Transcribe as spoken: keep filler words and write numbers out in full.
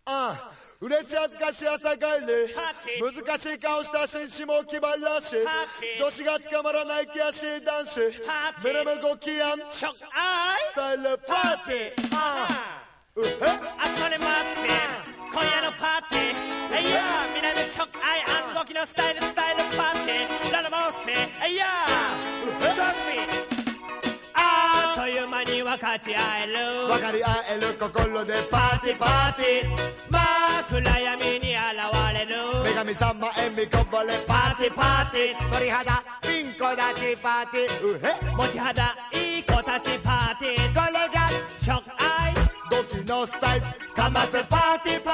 ああ嬉し恥ずかしい朝帰り難しい顔した紳士も気張らし女子が捕まらない気足男子メレメご機嫌ショックアイスタイルパーティーああうへ集まれ待って今夜のパーティーえいや南ショックアイ暗号機のスタイルスタイルパーティーララモーセえいやショッツィあっという間に分かち合える分かり合える心でパーティーパーティーまあ暗闇に現れる女神様笑みこぼれパーティーパーティー鳥肌ピンコ立ちパーティーうへ持ち肌いい子たちパーティーこれがショックアイゴキのスタイルかませパーティー